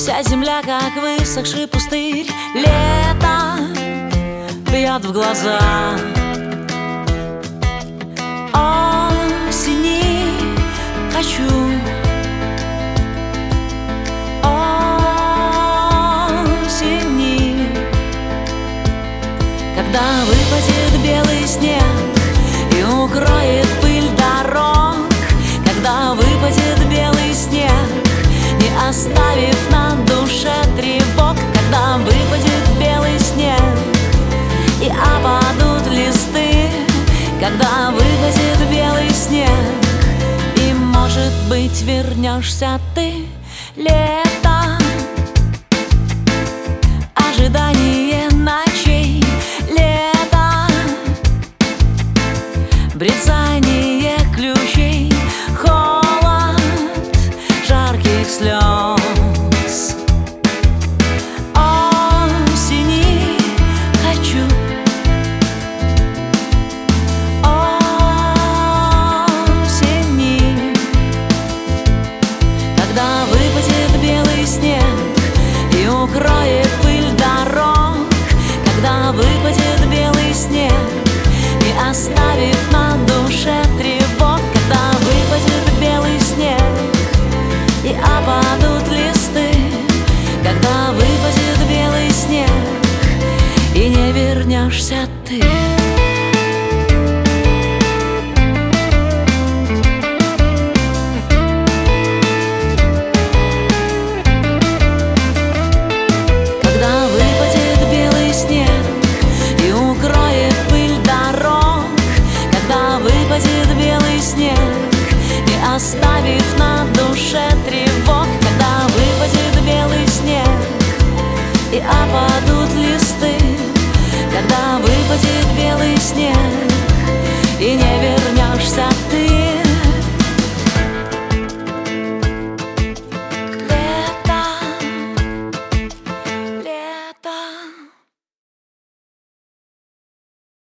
Вся земля, как высохший пустырь. Лето бьет в глаза. Осени хочу. Осени, когда выпадет белый снег и укроет пыль дорог. Когда выпадет белый снег, не оставив на душе тревог. Когда выпадет белый снег и опадут листы. Когда выпадет белый снег, и, может быть, вернешься ты. Лето, ожидание ночей. Лето, брецание ключей. Холод жарких слез. Осени хочу. Осени, когда выпадет белый снег и укроет пыль дорог. Когда выпадет белый снег, не оставив на душе тревог. Когда выпадет белый снег и опадут листы. Когда выпадет белый снег, и не вернешься ты. Когда выпадет белый снег и укроет пыль дорог. Когда выпадет белый снег, не оставив на душе тревог. Когда выпадет белый снег и опадут листы. Когда выпадет белый снег, и не вернешься.